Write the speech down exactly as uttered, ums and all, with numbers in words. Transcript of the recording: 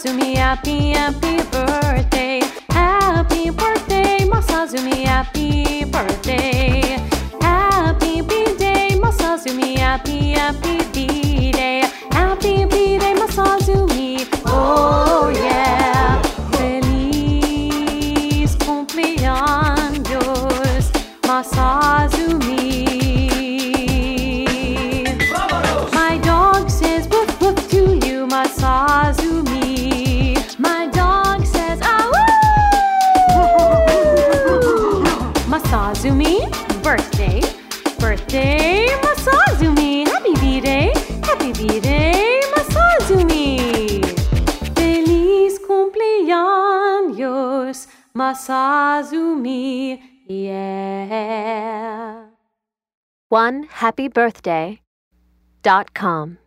Masazumi, happy, happy birthday. Happy birthday, Masazumi, happy birthday. Happy B-Day, Masazumi, happy, happy B-Day. Happy B-Day, Masazumi, oh yeah. Feliz cumpleaños, Masazumi. My dog says woof woof to you, Masazumi. My dog says ah woo. Masazumi, birthday, birthday, Masazumi. Happy B-Day, happy B-Day, Masazumi. Feliz cumpleaños, Masazumi, yeah. one happy birthday dot com